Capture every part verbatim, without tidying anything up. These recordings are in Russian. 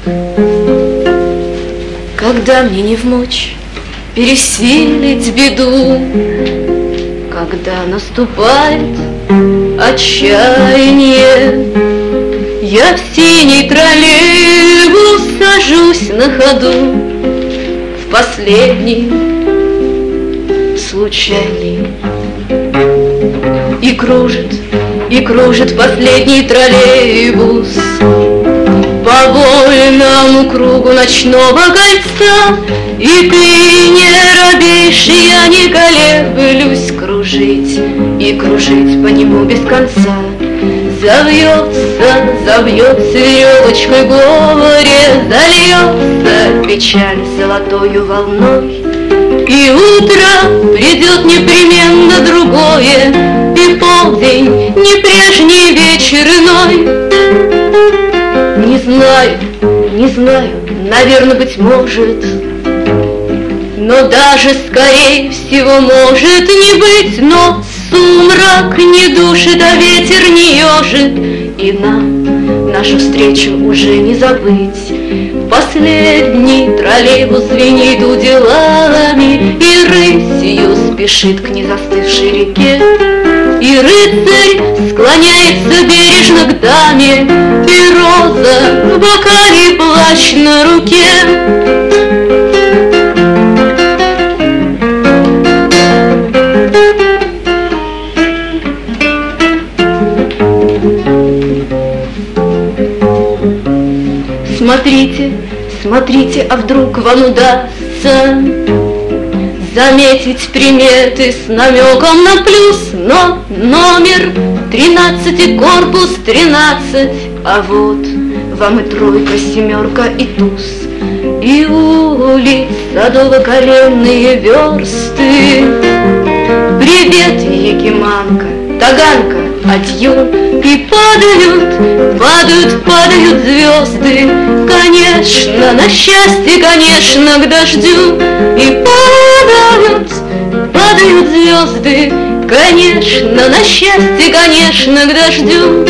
Когда мне не вмочь пересилить беду, когда наступает отчаяние, я в синий троллейбус сажусь на ходу, в последний случайный. И кружит, и кружит последний троллейбус по вольному кругу ночного кольца, и ты не робеешь, я не колеблюсь кружить и кружить по нему без конца. Завьется, завьется веревочкой горе, зальется печаль золотою волной, и утро придет непременно другое, и полдень не прежний вечер иной. Не знаю, не знаю, наверное, быть может, но даже скорее всего может не быть. Но сумрак не душит, а ветер не ежит, и нам нашу встречу уже не забыть. Последний троллейбус звенит уделами, и рысью спешит к незастывшей реке. И рыцарь склоняется бережно к даме, и роза в бокале, плащ на руке. Смотрите, смотрите, а вдруг вам удастся заметить приметы с намеком на плюс, но номер тринадцать и корпус тринадцать, а вот вам и тройка, семерка и туз, и улиц садово-коленные версты. Привет, Якиманка, Таганка, адью. И падают, падают, падают звезды, конечно, на счастье, конечно, к дождю. И падают, падают звезды, конечно, на счастье, конечно, к дождю.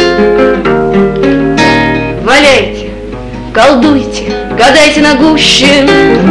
Валяйте, колдуйте, гадайте на гуще,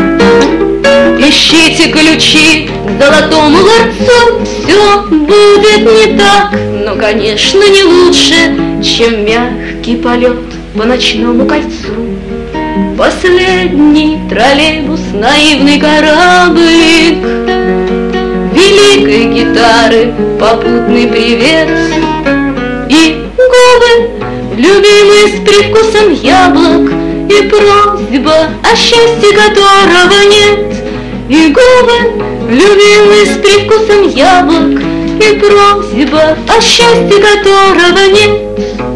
ищите ключи к золотому ларцу. Все будет не так, но, конечно, не лучше, чем мягкий полет по ночному кольцу. Последний троллейбус, наивный кораблик великой гитары, попутный привет. И губы, любимые с привкусом яблок, и просьба, о счастье которого нет. И губы, любимые с привкусом яблок, и просьба, о счастье которого нет.